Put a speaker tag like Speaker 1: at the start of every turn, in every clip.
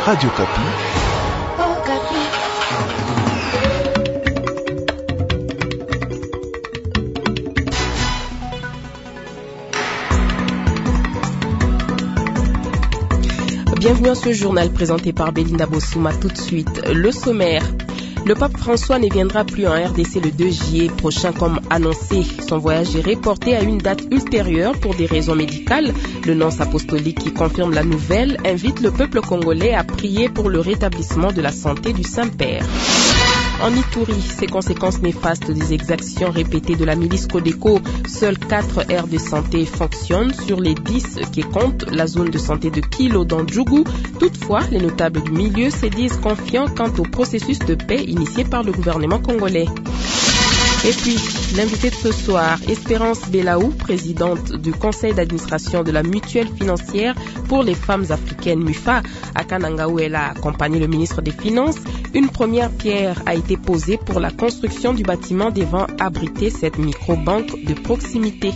Speaker 1: Radio Kapi.
Speaker 2: Bienvenue à ce journal présenté par Belinda Bossouma. Tout de suite, le sommaire. Le pape François ne viendra plus en RDC le 2 juillet prochain comme annoncé. Son voyage est reporté à une date ultérieure pour des raisons médicales. Le nonce apostolique qui confirme la nouvelle invite le peuple congolais à prier pour le rétablissement de la santé du Saint-Père. En Ituri, ces conséquences néfastes des exactions répétées de la milice Codeco, seules 4 aires de santé fonctionnent sur les 10 qui comptent la zone de santé de Kilo dans Djougou. Toutefois, les notables du milieu se disent confiants quant au processus de paix initié par le gouvernement congolais. Et puis, l'invité de ce soir, Espérance Belaou, présidente du conseil d'administration de la mutuelle financière pour les femmes africaines MUFA, à Kananga où elle a accompagné le ministre des Finances. Une première pierre a été posée pour la construction du bâtiment devant abriter cette micro-banque de proximité.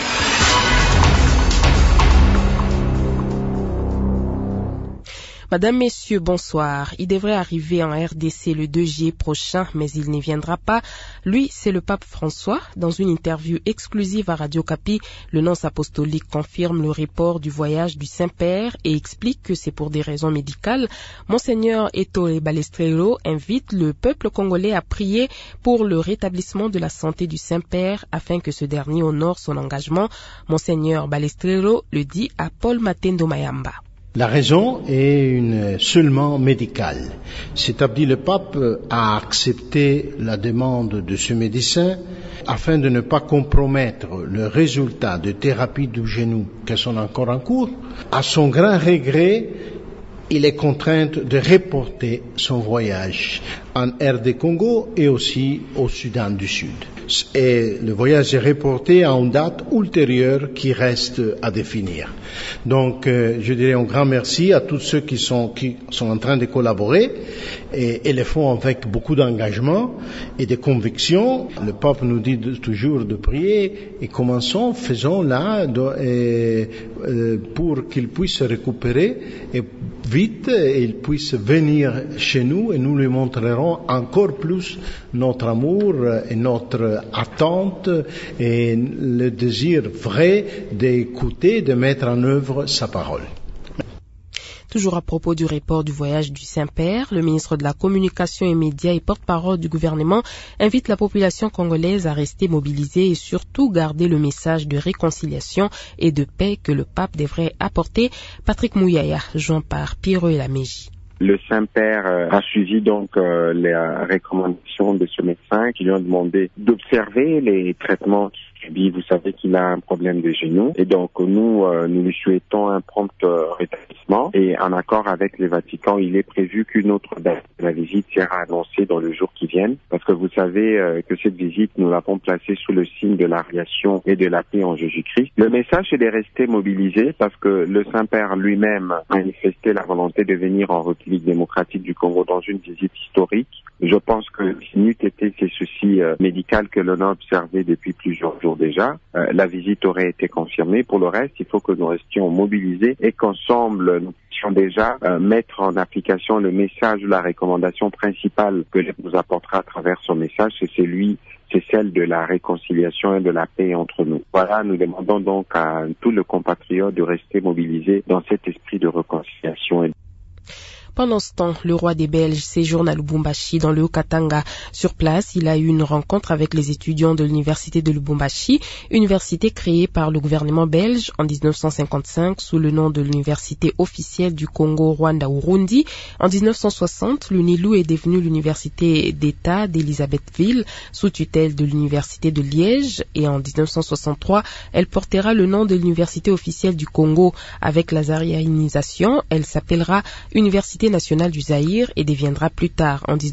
Speaker 2: Madame, Messieurs, bonsoir. Il devrait arriver en RDC le 2 juillet prochain, mais il n'y viendra pas. Lui, c'est le pape François. Dans une interview exclusive à Radio Kapi, le nonce apostolique confirme le report du voyage du Saint-Père et explique que c'est pour des raisons médicales. Monseigneur Ettore Balestrero invite le peuple congolais à prier pour le rétablissement de la santé du Saint-Père afin que ce dernier honore son engagement. Monseigneur Balestrero le dit à Paul Matendo Mayamba.
Speaker 3: La raison est seulement médicale. C'est-à-dire le pape a accepté la demande de ce médecin afin de ne pas compromettre le résultat de thérapie du genou qui sont encore en cours. À son grand regret, il est contraint de reporter son voyage en RD Congo et aussi au Soudan du Sud. Et le voyage est reporté à une date ultérieure qui reste à définir. Donc, je dirais un grand merci à tous ceux qui sont en train de collaborer et le font avec beaucoup d'engagement et de conviction. Le pape nous dit toujours de prier et commençons, faisons-la pour qu'il puisse se récupérer et vite et il puisse venir chez nous et nous lui montrerons encore plus notre amour et notre attente et le désir vrai d'écouter, de mettre en œuvre sa parole.
Speaker 2: Toujours à propos du report du voyage du Saint-Père, le ministre de la Communication et Médias et porte-parole du gouvernement invite la population congolaise à rester mobilisée et surtout garder le message de réconciliation et de paix que le pape devrait apporter. Patrick Mouyaya, joint par Pierrot et Laméji.
Speaker 4: Le Saint-Père a suivi donc les recommandations de ce médecin qui lui ont demandé d'observer les traitements qu'il subit. Vous savez qu'il a un problème de genou et donc nous lui souhaitons un prompt rétablissement et en accord avec le Vatican, il est prévu qu'une autre date de la visite sera annoncée dans le jour qui viennent parce que vous savez que cette visite nous l'avons placée sous le signe de la relation et de la paix en Jésus-Christ. Le message est de rester mobilisé parce que le Saint-Père lui-même a manifesté la volonté de venir en République démocratique du Congo dans une visite historique. Je pense que si n'eût été ces soucis médicaux que l'on a observé depuis plusieurs jours déjà, la visite aurait été confirmée. Pour le reste, il faut que nous restions mobilisés et qu'ensemble nous puissions déjà mettre en application le message ou la recommandation principale que l'on nous apportera à travers son message, c'est celle de la réconciliation et de la paix entre nous. Voilà, nous demandons donc à tous les compatriotes de rester mobilisés dans cet esprit de réconciliation.
Speaker 2: Pendant ce temps, le roi des Belges séjourne à Lubumbashi dans le Haut-Katanga. Sur place, il a eu une rencontre avec les étudiants de l'université de Lubumbashi, université créée par le gouvernement belge en 1955 sous le nom de l'université officielle du Congo-Rwanda-Urundi. En 1960, l'UNILU est devenue l'université d'État d'Elisabethville sous tutelle de l'université de Liège et en 1963, elle portera le nom de l'université officielle du Congo. Avec la zaïrisation, elle s'appellera Université nationale du Zaïre et deviendra plus tard, en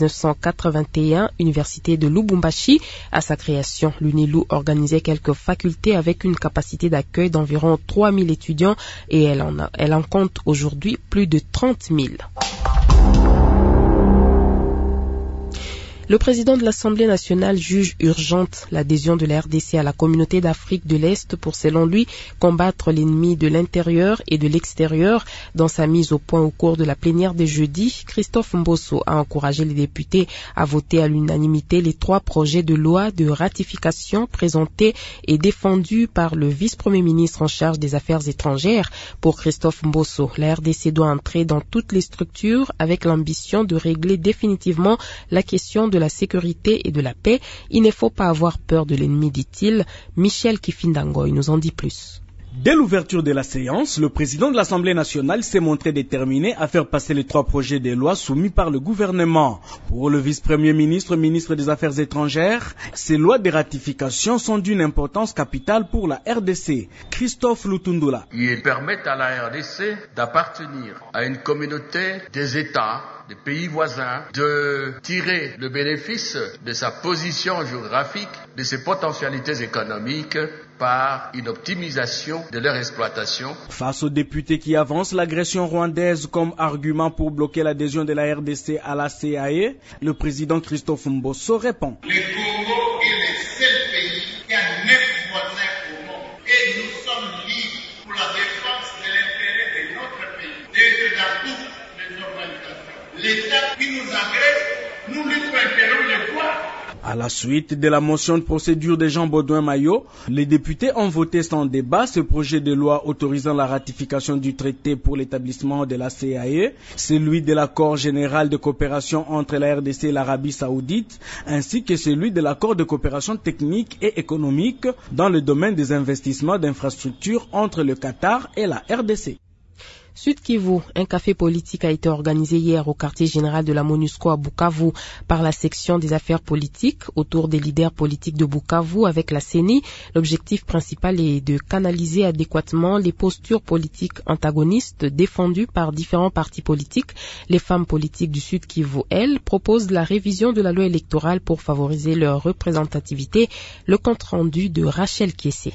Speaker 2: 1981, Université de Lubumbashi. À sa création, l'UNILU organisait quelques facultés avec une capacité d'accueil d'environ 3000 étudiants et elle en compte aujourd'hui plus de 30 000. Le président de l'Assemblée nationale juge urgente l'adhésion de la RDC à la communauté d'Afrique de l'Est pour, selon lui, combattre l'ennemi de l'intérieur et de l'extérieur. Dans sa mise au point au cours de la plénière de jeudi, Christophe Mbosso a encouragé les députés à voter à l'unanimité les 3 projets de loi de ratification présentés et défendus par le vice-premier ministre en charge des Affaires étrangères. Pour Christophe Mbosso, la RDC doit entrer dans toutes les structures avec l'ambition de régler définitivement la question de la sécurité et de la paix. Il ne faut pas avoir peur de l'ennemi, dit-il. Michel Kifindangoy nous en dit plus.
Speaker 1: Dès l'ouverture de la séance, le président de l'Assemblée nationale s'est montré déterminé à faire passer les 3 projets de loi soumis par le gouvernement. Pour le vice-premier ministre, ministre des Affaires étrangères, ces lois de ratification sont d'une importance capitale pour la RDC. Christophe Lutundula.
Speaker 5: Ils permettent à la RDC d'appartenir à une communauté des États, des pays voisins, de tirer le bénéfice de sa position géographique, de ses potentialités économiques, par une optimisation de leur exploitation.
Speaker 1: Face aux députés qui avancent l'agression rwandaise comme argument pour bloquer l'adhésion de la RDC à la CAE, le président Christophe Mbosso répond.
Speaker 6: Le Congo est le seul pays qui a 9 voisins au monde et nous sommes libres pour la défense de l'intérêt de notre pays, d'être dans toutes les organisations. L'État qui nous agresse, nous lui pointerons le doigt.
Speaker 1: À la suite de la motion de procédure de Jean Baudouin Maillot, les députés ont voté sans débat ce projet de loi autorisant la ratification du traité pour l'établissement de la CAE, celui de l'accord général de coopération entre la RDC et l'Arabie Saoudite, ainsi que celui de l'accord de coopération technique et économique dans le domaine des investissements d'infrastructures entre le Qatar et la RDC.
Speaker 2: Sud Kivu, un café politique a été organisé hier au quartier général de la MONUSCO à Bukavu par la section des affaires politiques autour des leaders politiques de Bukavu avec la CENI. L'objectif principal est de canaliser adéquatement les postures politiques antagonistes défendues par différents partis politiques. Les femmes politiques du Sud Kivu, elles, proposent la révision de la loi électorale pour favoriser leur représentativité. Le compte rendu de Rachel Kiessé.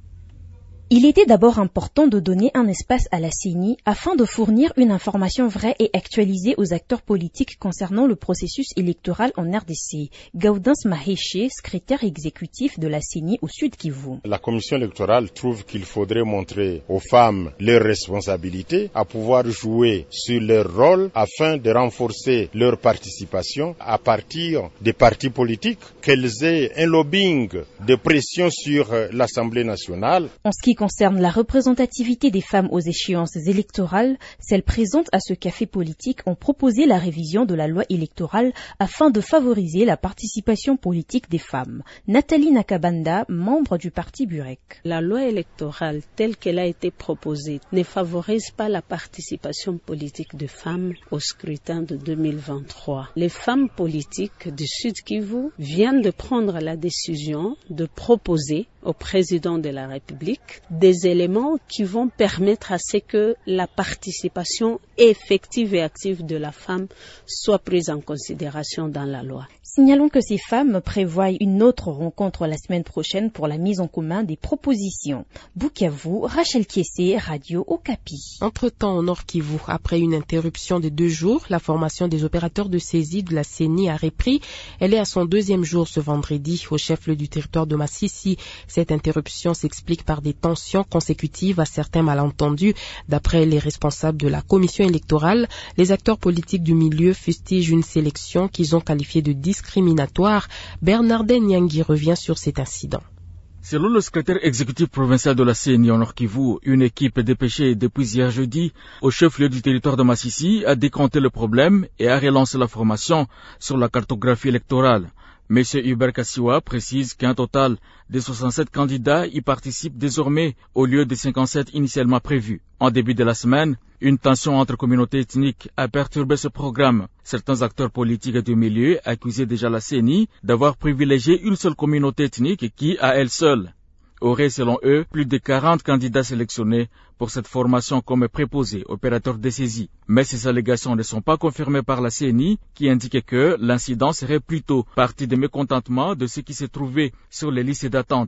Speaker 7: Il était d'abord important de donner un espace à la CENI afin de fournir une information vraie et actualisée aux acteurs politiques concernant le processus électoral en RDC. Gaudens Maheshe, secrétaire exécutif de la CENI au Sud Kivu.
Speaker 8: La commission électorale trouve qu'il faudrait montrer aux femmes leurs responsabilités, à pouvoir jouer sur leur rôle afin de renforcer leur participation à partir des partis politiques, qu'elles aient un lobbying de pression sur l'Assemblée nationale.
Speaker 7: En ce qui concerne la représentativité des femmes aux échéances électorales, celles présentes à ce café politique ont proposé la révision de la loi électorale afin de favoriser la participation politique des femmes. Nathalie Nakabanda, membre du parti Burek.
Speaker 9: La loi électorale telle qu'elle a été proposée ne favorise pas la participation politique des femmes au scrutin de 2023. Les femmes politiques du Sud Kivu viennent de prendre la décision de proposer au président de la République des éléments qui vont permettre à ce que la participation effective et active de la femme soit prise en considération dans la loi.
Speaker 7: Signalons que ces femmes prévoient une autre rencontre la semaine prochaine pour la mise en commun des propositions. Bukavu, Rachel Kiessé, Radio Okapi.
Speaker 2: Entre-temps, au Nord Kivu, après une interruption de 2 jours, la formation des opérateurs de saisie de la CENI a repris. Elle est à son 2e jour ce vendredi au chef-lieu du territoire de Massissi. Cette interruption s'explique par des tensions consécutives à certains malentendus. D'après les responsables de la commission électorale, les acteurs politiques du milieu fustigent une sélection qu'ils ont qualifiée de discriminatoire. Bernardin Nyangui revient sur cet incident.
Speaker 10: Selon le secrétaire exécutif provincial de la CENI en Nord Kivu, une équipe dépêchée depuis hier jeudi au chef-lieu du territoire de Massissi a décanté le problème et a relancé la formation sur la cartographie électorale. M. Hubert Kassiwa précise qu'un total de 67 candidats y participent désormais au lieu des 57 initialement prévus. En début de la semaine, une tension entre communautés ethniques a perturbé ce programme. Certains acteurs politiques du milieu accusaient déjà la CENI d'avoir privilégié une seule communauté ethnique qui, à elle seule, aurait, selon eux, plus de 40 candidats sélectionnés pour cette formation comme préposés, opérateurs de saisie. Mais ces allégations ne sont pas confirmées par la CENI, qui indique que l'incident serait plutôt partie des mécontentements de ceux qui se trouvaient sur les listes d'attente.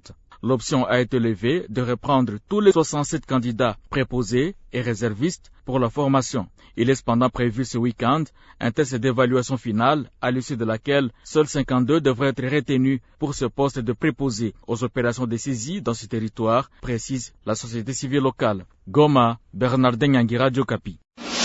Speaker 10: L'option a été levée de reprendre tous les 67 candidats préposés et réservistes pour la formation. Il est cependant prévu ce week-end un test d'évaluation finale à l'issue de laquelle seuls 52 devraient être retenus pour ce poste de préposé aux opérations de saisie dans ce territoire, précise la société civile locale. Goma, Bernardin Nyangi, Radio Kapi.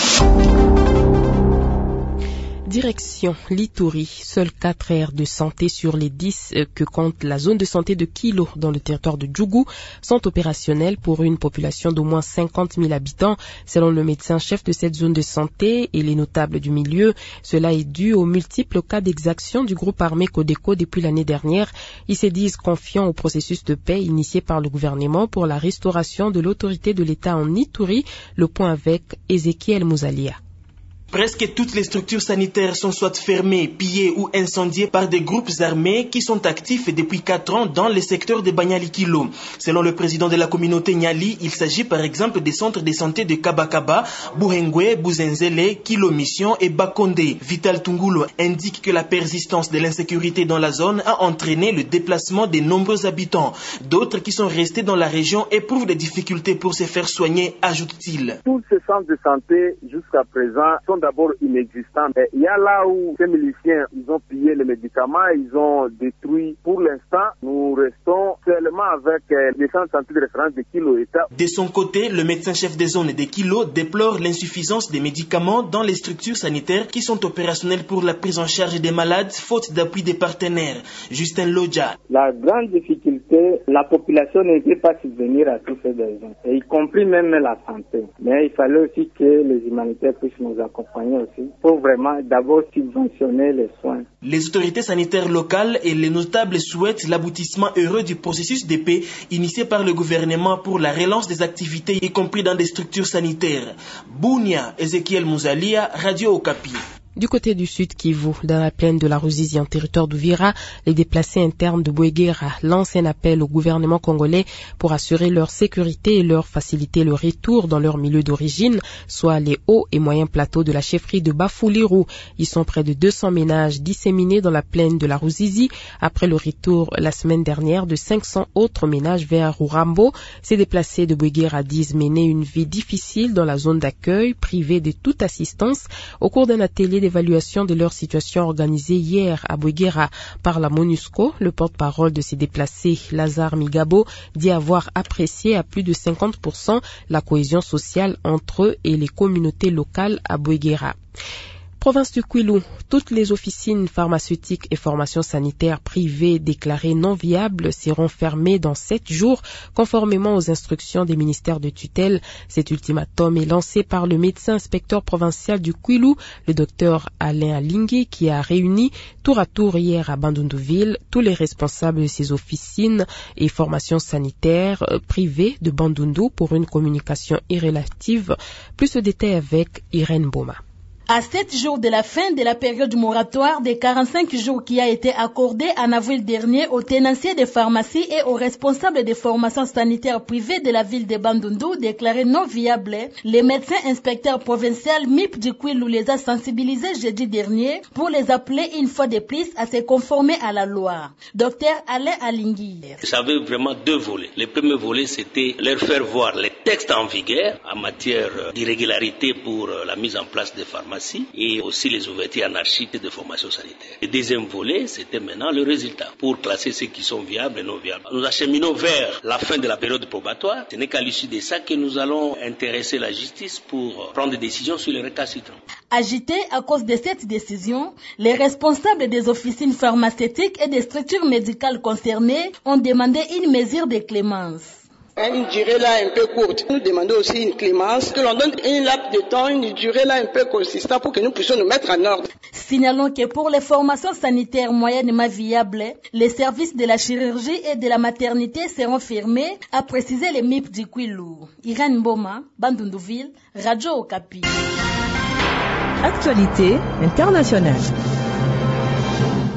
Speaker 2: Direction l'Ituri, seuls 4 aires de santé sur les 10 que compte la zone de santé de Kilo dans le territoire de Djougou sont opérationnelles pour une population d'au moins 50 000 habitants, selon le médecin-chef de cette zone de santé et les notables du milieu. Cela est dû aux multiples cas d'exaction du groupe armé Codeco depuis l'année dernière. Ils se disent confiants au processus de paix initié par le gouvernement pour la restauration de l'autorité de l'État en Ituri. Le point avec Ezekiel Mouzalia.
Speaker 11: Presque toutes les structures sanitaires sont soit fermées, pillées ou incendiées par des groupes armés qui sont actifs depuis 4 ans dans les secteurs de Banyali-Kilo. Selon le président de la communauté Nyali, il s'agit par exemple des centres de santé de Kabakaba, Buhengwe, Buzenzele, Kilo Mission et Bakonde. Vital Tungulo indique que la persistance de l'insécurité dans la zone a entraîné le déplacement de nombreux habitants. D'autres qui sont restés dans la région éprouvent des difficultés pour se faire soigner, ajoute-t-il.
Speaker 12: Tous ces centres de santé jusqu'à présent sont d'abord inexistants. Il y a là où ces miliciens, ils ont pillé les médicaments, ils ont détruit. Pour l'instant, nous restons seulement avec les centres de santé de référence de Kilo État.
Speaker 11: De son côté, le médecin-chef des zones de Kilo déplore l'insuffisance des médicaments dans les structures sanitaires qui sont opérationnelles pour la prise en charge des malades, faute d'appui des partenaires. Justin Lodja.
Speaker 13: La grande difficulté, la population ne peut pas subvenir à tous ces besoins, y compris même la santé. Mais il fallait aussi que les humanitaires puissent nous accompagner aussi pour vraiment d'abord subventionner les soins.
Speaker 11: Les autorités sanitaires locales et les notables souhaitent l'aboutissement heureux du processus de paix initié par le gouvernement pour la relance des activités, y compris dans des structures sanitaires. Bounia, Ezekiel Mouzalia, Radio Okapi.
Speaker 2: Du côté du sud Kivu, dans la plaine de la Ruzizi en territoire d'Uvira, les déplacés internes de Bouéguera lancent un appel au gouvernement congolais pour assurer leur sécurité et leur faciliter le retour dans leur milieu d'origine, soit les hauts et moyens plateaux de la chefferie de Bafouliru. Ils sont près de 200 ménages disséminés dans la plaine de la Ruzizi après le retour la semaine dernière de 500 autres ménages vers Rurambo. Ces déplacés de Bouéguera disent mener une vie difficile dans la zone d'accueil, privée de toute assistance. Au cours d'un atelier d'évaluation de leur situation organisée hier à Bouéguera par la MONUSCO, le porte-parole de ces déplacés, Lazare Migabo, dit avoir apprécié à plus de 50% la cohésion sociale entre eux et les communautés locales à Bouéguera. Province du Kwilu, toutes les officines pharmaceutiques et formations sanitaires privées déclarées non viables seront fermées dans 7 jours, conformément aux instructions des ministères de tutelle. Cet ultimatum est lancé par le médecin inspecteur provincial du Kwilu, le docteur Alain Alingui, qui a réuni tour à tour hier à Bandundouville tous les responsables de ces officines et formations sanitaires privées de Bandundu pour une communication irrélative. Plus de détails avec Irène Boma.
Speaker 14: À 7 jours de la fin de la période moratoire des 45 jours qui a été accordée en avril dernier aux tenanciers des pharmacies et aux responsables des formations sanitaires privées de la ville de Bandundu déclarés non viables, les médecins inspecteurs provinciaux MIP du Kwilu les a sensibilisés jeudi dernier pour les appeler une fois de plus à se conformer à la loi. Docteur Alain Alingui.
Speaker 15: J'avais vraiment 2 volets. Le premier volet, c'était leur faire voir les textes en vigueur en matière d'irrégularité pour la mise en place des pharmacies et aussi les ouvertures anarchiques de formation sanitaire. Le deuxième volet, c'était maintenant le résultat pour classer ceux qui sont viables et non viables. Nous acheminons vers la fin de la période probatoire. Ce n'est qu'à l'issue de ça que nous allons intéresser la justice pour prendre des décisions sur les récalcitrants.
Speaker 14: Agités à cause de cette décision, les responsables des officines pharmaceutiques et des structures médicales concernées ont demandé une mesure de clémence.
Speaker 16: Une durée là un peu courte. Nous demandons aussi une clémence, que l'on donne une laps de temps, une durée là un peu consistante pour que nous puissions nous mettre en ordre.
Speaker 14: Signalons que pour les formations sanitaires moyennement viables, les services de la chirurgie et de la maternité seront fermés, a précisé le MIP du Kwilu. Irène Boma, Bandundouville, Radio Okapi.
Speaker 17: Actualité internationale.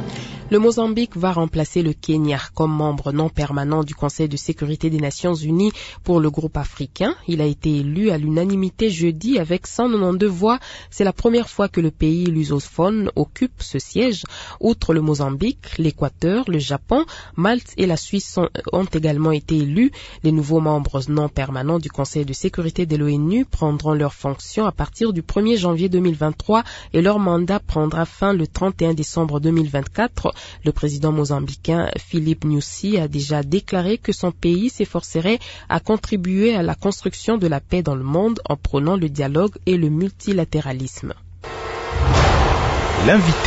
Speaker 2: Le Mozambique va remplacer le Kenya comme membre non permanent du Conseil de sécurité des Nations Unies pour le groupe africain. Il a été élu à l'unanimité jeudi avec 192 voix. C'est la première fois que le pays lusophone occupe ce siège. Outre le Mozambique, l'Équateur, le Japon, Malte et la Suisse ont également été élus. Les nouveaux membres non permanents du Conseil de sécurité de l'ONU prendront leurs fonctions à partir du 1er janvier 2023 et leur mandat prendra fin le 31 décembre 2024. Le président mozambicain Philippe Nyusi a déjà déclaré que son pays s'efforcerait à contribuer à la construction de la paix dans le monde en prônant le dialogue et le multilatéralisme.
Speaker 11: L'invité.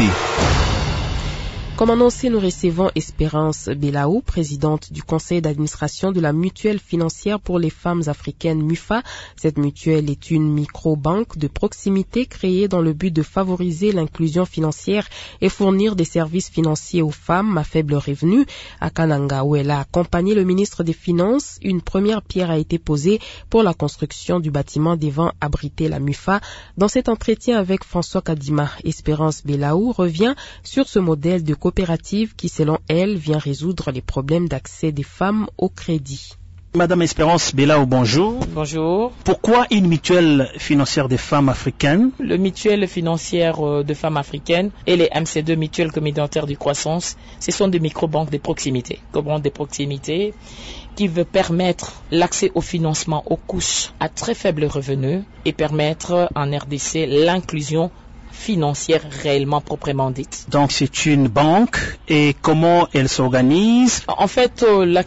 Speaker 2: Comme annoncé, nous recevons Espérance Belaou, présidente du conseil d'administration de la mutuelle financière pour les femmes africaines MUFA. Cette mutuelle est une micro-banque de proximité créée dans le but de favoriser l'inclusion financière et fournir des services financiers aux femmes à faible revenu. À Kananga, où elle a accompagné le ministre des Finances, une première pierre a été posée pour la construction du bâtiment devant abriter la MUFA. Dans cet entretien avec François Kadima, Espérance Belaou revient sur ce modèle de coopérative qui, selon elle, vient résoudre les problèmes d'accès des femmes au crédit.
Speaker 11: Madame Espérance Belaou, bonjour.
Speaker 17: Bonjour.
Speaker 11: Pourquoi une mutuelle financière des femmes africaines?
Speaker 17: Le mutuelle financière de femmes africaines et les MC2 mutuelles communautaires de croissance, ce sont des micro-banques de proximité. Banques de proximité qui veut permettre l'accès au financement aux couches à très faible revenu et permettre en RDC l'inclusion financière réellement proprement dite.
Speaker 11: Donc c'est une banque et comment elle s'organise?
Speaker 17: En fait,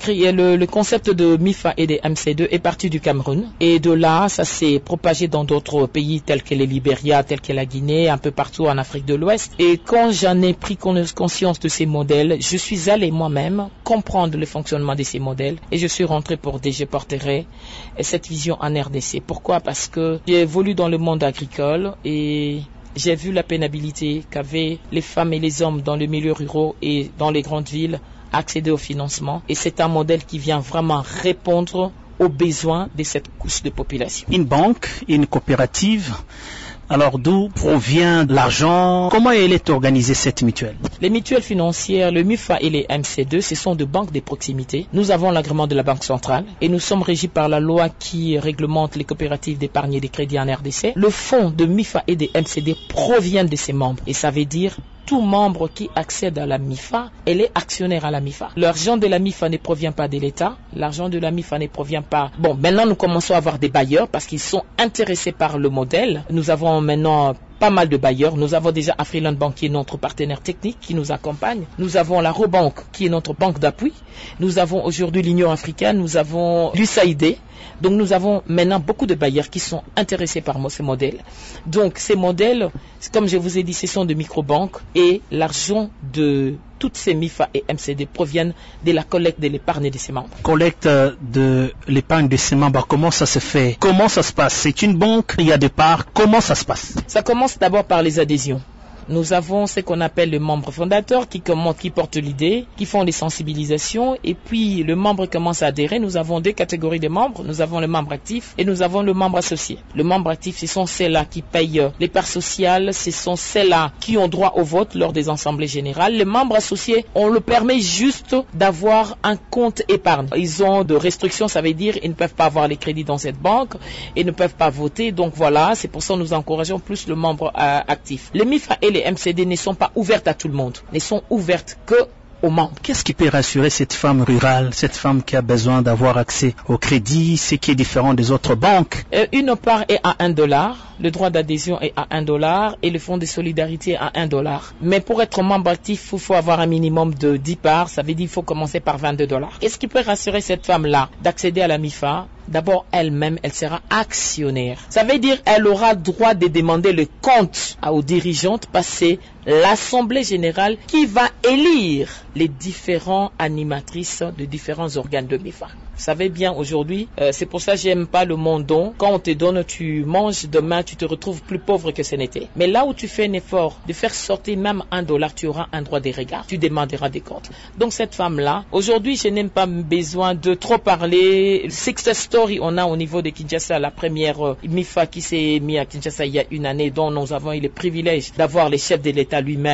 Speaker 17: le concept de MIFA et des MC2 est parti du Cameroun et de là, ça s'est propagé dans d'autres pays tels que le Libéria, tels que la Guinée, un peu partout en Afrique de l'Ouest. Et quand j'en ai pris conscience de ces modèles, je suis allé moi-même comprendre le fonctionnement de ces modèles et je suis rentré pour DG Porteret cette vision en RDC. Pourquoi? Parce que j'ai évolué dans le monde agricole et j'ai vu la pénibilité qu'avaient les femmes et les hommes dans le milieu rural et dans les grandes villes à accéder au financement. Et c'est un modèle qui vient vraiment répondre aux besoins de cette couche de population.
Speaker 11: Une banque, une coopérative, alors d'où provient l'argent? Comment elle est organisée cette mutuelle?
Speaker 17: Les mutuelles financières, le MUFA et les MC2, ce sont des banques de proximité. Nous avons l'agrément de la Banque centrale et nous sommes régis par la loi qui réglemente les coopératives d'épargne et de crédit en RDC. Le fonds de MUFA et des MCD provient de ces membres et ça veut dire tout membre qui accède à la MIFA, elle est actionnaire à la MIFA. L'argent de la MIFA ne provient pas de l'État. L'argent de la MIFA ne provient pas... Bon, maintenant nous commençons à avoir des bailleurs parce qu'ils sont intéressés par le modèle. Nous avons maintenant pas mal de bailleurs. Nous avons déjà Afriland Bank qui est notre partenaire technique qui nous accompagne. Nous avons la Robank qui est notre banque d'appui. Nous avons aujourd'hui l'Union africaine. Nous avons l'USAID. Donc nous avons maintenant beaucoup de bailleurs qui sont intéressés par ces modèles. Donc ces modèles, comme je vous ai dit, ce sont de microbanques et l'argent de toutes ces MIFA et MCD proviennent de la collecte de l'épargne de ces membres.
Speaker 11: Collecte de l'épargne de ces membres, comment ça se fait? Comment ça se passe? C'est une banque, il y a des parts, comment ça se passe?
Speaker 17: Ça commence d'abord par les adhésions. Nous avons ce qu'on appelle le membre fondateur qui porte l'idée, qui font les sensibilisations et puis le membre commence à adhérer. Nous avons deux catégories de membres. Nous avons le membre actif et nous avons le membre associé. Le membre actif, ce sont ceux-là qui payent les parts sociales, ce sont ceux-là qui ont droit au vote lors des assemblées générales. Les membres associés, on le permet juste d'avoir un compte épargne. Ils ont de restrictions, ça veut dire ils ne peuvent pas avoir les crédits dans cette banque et ne peuvent pas voter. Donc voilà, c'est pour ça que nous encourageons plus le membre actif. Les MIFA et les MCD ne sont pas ouvertes à tout le monde, ne sont ouvertes que aux membres.
Speaker 11: Qu'est-ce qui peut rassurer cette femme rurale, cette femme qui a besoin d'avoir accès au crédit, ce qui est différent des autres banques?
Speaker 17: Une part est à $1, le droit d'adhésion est à $1 et le fonds de solidarité à $1. Mais pour être membre actif, il faut avoir un minimum de 10 parts, ça veut dire qu'il faut commencer par $22. Qu'est-ce qui peut rassurer cette femme-là d'accéder à la MIFA? D'abord, elle-même, elle sera actionnaire. Ça veut dire qu'elle aura droit de demander le compte aux dirigeantes parce que c'est l'Assemblée générale qui va élire les différents animatrices de différents organes de MIFA. Vous savez bien aujourd'hui, c'est pour ça que j'aime pas le mondon. Quand on te donne, tu manges, demain tu te retrouves plus pauvre que ce n'était. Mais là où tu fais un effort de faire sortir même $1, tu auras un droit de regard. Tu demanderas des comptes. Donc cette femme-là, aujourd'hui je n'ai pas besoin de trop parler. Success story on a au niveau de Kinshasa, la première MIFA qui s'est mise à Kinshasa il y a une année, dont nous avons eu le privilège d'avoir le chef de l'État lui-même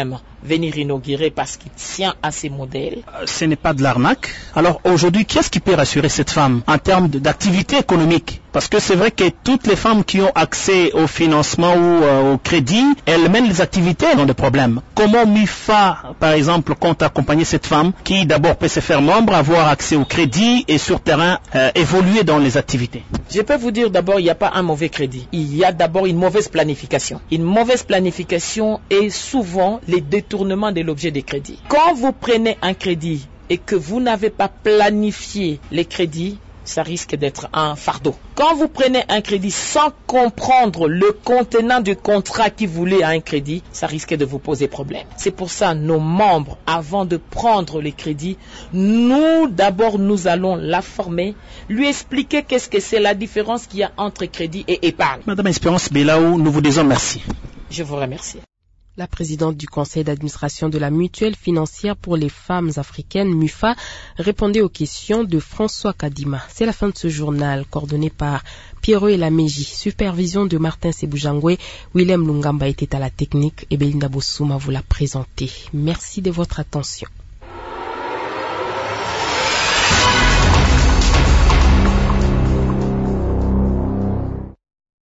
Speaker 17: venir inaugurer parce qu'il tient à ces modèles.
Speaker 18: Ce n'est pas de l'arnaque. Alors aujourd'hui, qu'est-ce qui peut rassurer cette femme en termes d'activité économique? Parce que c'est vrai que toutes les femmes qui ont accès au financement ou au crédit, elles mènent les activités dans des problèmes. Comment MUFA, par exemple, compte accompagner cette femme qui d'abord peut se faire membre, avoir accès au crédit et sur terrain évoluer dans les activités?
Speaker 17: Je peux vous dire d'abord, il n'y a pas un mauvais crédit. Il y a d'abord une mauvaise planification. Une mauvaise planification est souvent les détournements de l'objet des crédits. Quand vous prenez un crédit et que vous n'avez pas planifié les crédits, ça risque d'être un fardeau. Quand vous prenez un crédit sans comprendre le contenant du contrat qui vous lie à un crédit, ça risque de vous poser problème. C'est pour ça, nos membres, avant de prendre les crédits, d'abord, nous allons la former, lui expliquer qu'est-ce que c'est la différence qu'il y a entre crédit et épargne.
Speaker 18: Madame Espérance Belaou, nous vous disons merci.
Speaker 17: Je vous remercie.
Speaker 2: La présidente du conseil d'administration de la mutuelle financière pour les femmes africaines, MUFA, répondait aux questions de François Kadima. C'est la fin de ce journal, coordonné par Pierrot et Laméji, supervision de Martin Seboujangwe. Willem Lungamba était à la technique et Belinda Bossouma vous l'a présenté. Merci de votre attention.